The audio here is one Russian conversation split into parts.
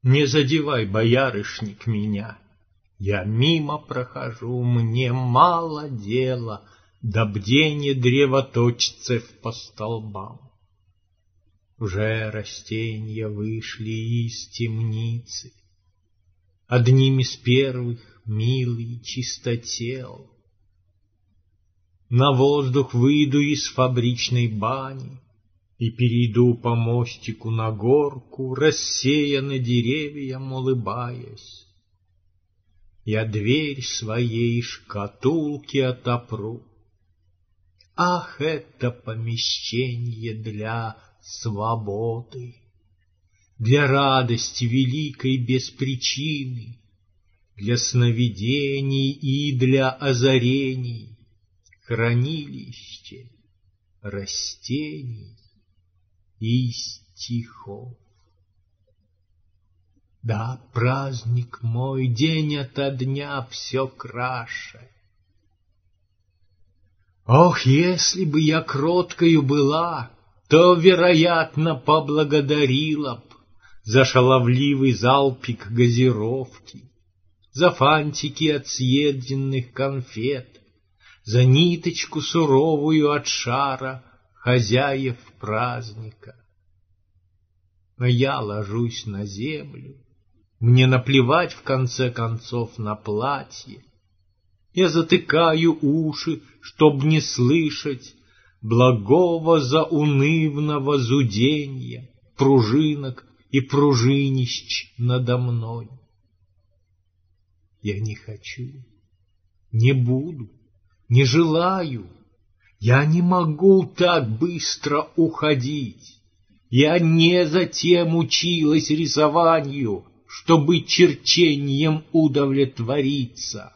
Не задевай, боярышник, меня. Я мимо прохожу, мне мало дела до бдения древоточцев по столбам. Уже растения вышли из темницы, одним из первых милый чистотел. На воздух выйду из фабричной бани и перейду по мостику на горку, рассеяны деревьям улыбаясь. Я дверь своей шкатулки отопру. Ах, это помещение для свободы, для радости великой без причины, для сновидений и для озарений, хранилище растений и стихов. Да, праздник мой день ото дня все краше. Ох, если бы я кроткою была, то, вероятно, поблагодарила б за шаловливый залпик газировки, за фантики от съеденных конфет, за ниточку суровую от шара хозяев праздника. Но я ложусь на землю, мне наплевать в конце концов на платье. Я затыкаю уши, чтоб не слышать благого заунывного зуденья пружинок и пружинищ надо мной. Я не хочу, не буду, не желаю, я не могу так быстро уходить. Я не затем училась рисованию, чтобы черчением удовлетвориться.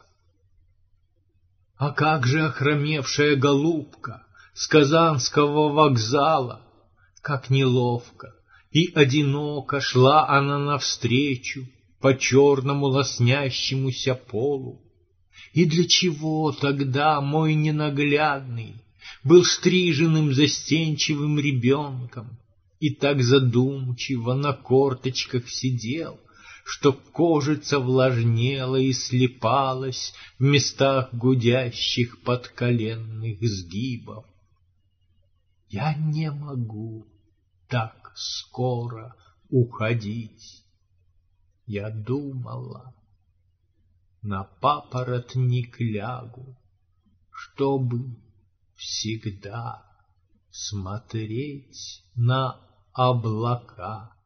А как же охромевшая голубка с Казанского вокзала, как неловко и одиноко шла она навстречу по черному лоснящемуся полу. И для чего тогда мой ненаглядный был стриженным застенчивым ребенком и так задумчиво на корточках сидел, что кожица влажнела и слипалась в местах гудящих подколенных сгибов? Я не могу так скоро уходить. Я думала, на папоротник лягу, чтобы всегда смотреть на облака.